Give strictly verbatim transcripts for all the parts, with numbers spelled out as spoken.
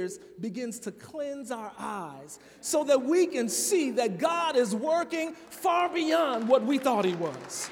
tears begins to cleanse our eyes so that we can see that God is working far beyond what we thought he was.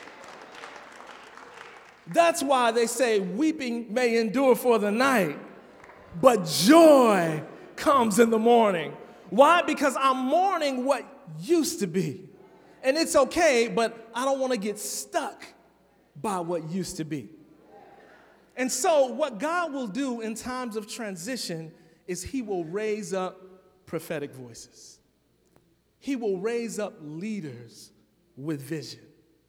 That's why they say weeping may endure for the night, but joy comes in the morning. Why? Because I'm mourning what used to be. And it's okay, but I don't want to get stuck by what used to be. And so what God will do in times of transition is he will raise up prophetic voices. He will raise up leaders with vision.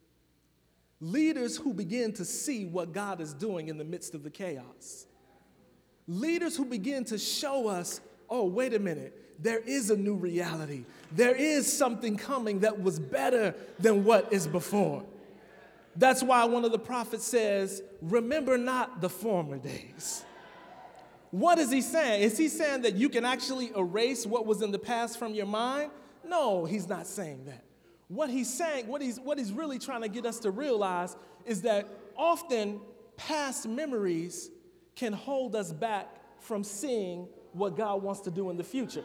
Leaders who begin to see what God is doing in the midst of the chaos. Leaders who begin to show us, oh, wait a minute, there is a new reality. There is something coming that was better than what is before. That's why one of the prophets says, remember not the former days. What is he saying? Is he saying that you can actually erase what was in the past from your mind? No, he's not saying that. What he's saying, what he's, what he's really trying to get us to realize is that often past memories can hold us back from seeing what God wants to do in the future.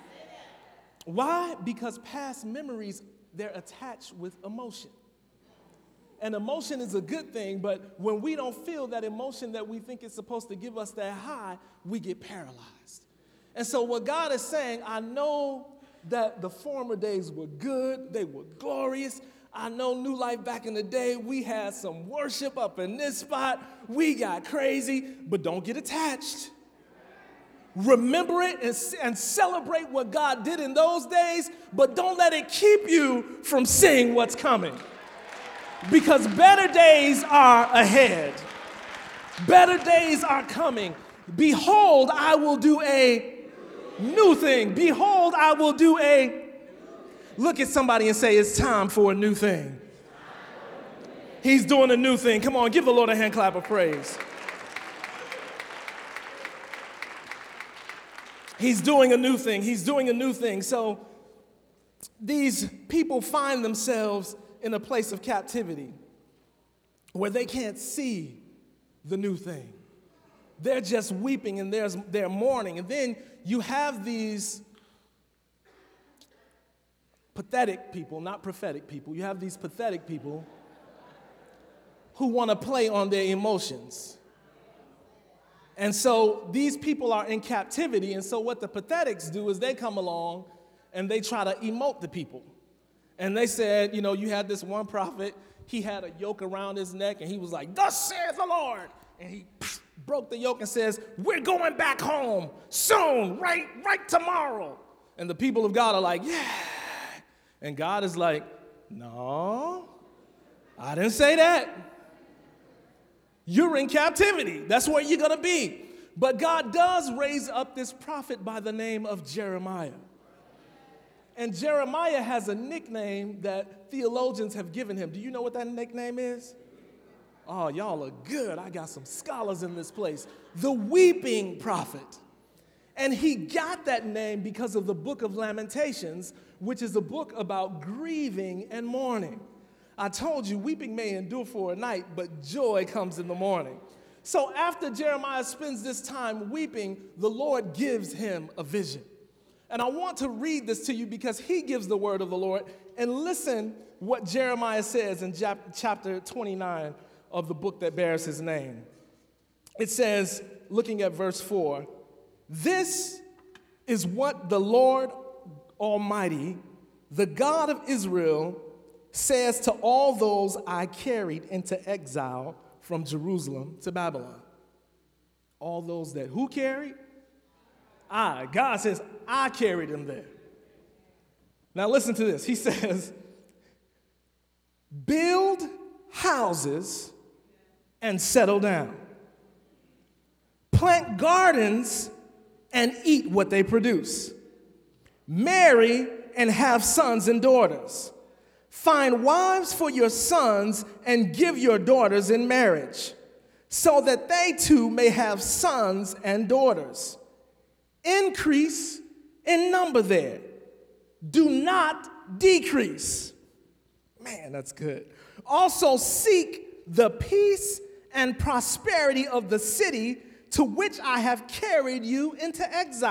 Why? Because past memories, they're attached with emotion. And emotion is a good thing, but when we don't feel that emotion that we think is supposed to give us that high, we get paralyzed. And so what God is saying, I know that the former days were good, they were glorious. I know New Life back in the day, we had some worship up in this spot. We got crazy, but don't get attached. Remember it and, and celebrate what God did in those days, but don't let it keep you from seeing what's coming. Because better days are ahead. Better days are coming. Behold, I will do a new thing. Behold, I will do a... Look at somebody and say, it's time for a new thing. He's doing a new thing. Come on, give the Lord a hand clap of praise. He's doing a new thing. He's doing a new thing. So these people find themselves in a place of captivity where they can't see the new thing. They're just weeping and there's, they're mourning. And then you have these pathetic people, not prophetic people. You have these pathetic people who want to play on their emotions. And so these people are in captivity, and so what the pathetics do is they come along and they try to emote the people. And they said, you know, you had this one prophet, he had a yoke around his neck, and he was like, thus saith the Lord. And he pff, broke the yoke and says, we're going back home soon, right, right tomorrow. And the people of God are like, yeah. And God is like, no, I didn't say that. You're in captivity. That's where you're going to be. But God does raise up this prophet by the name of Jeremiah. And Jeremiah has a nickname that theologians have given him. Do you know what that nickname is? Oh, y'all are good. I got some scholars in this place. The weeping prophet. And he got that name because of the book of Lamentations, which is a book about grieving and mourning. I told you, weeping may endure for a night, but joy comes in the morning. So after Jeremiah spends this time weeping, the Lord gives him a vision. And I want to read this to you because he gives the word of the Lord. And listen what Jeremiah says in chapter twenty-nine of the book that bears his name. It says, looking at verse four, this is what the Lord Almighty, the God of Israel, says to all those I carried into exile from Jerusalem to Babylon. All those that who carried? I. God says, I carried them there. Now listen to this. He says, build houses and settle down. Plant gardens and eat what they produce. Marry and have sons and daughters. Find wives for your sons and give your daughters in marriage, so that they too may have sons and daughters. Increase in number there. Do not decrease. Man, that's good. Also seek the peace and prosperity of the city to which I have carried you into exile.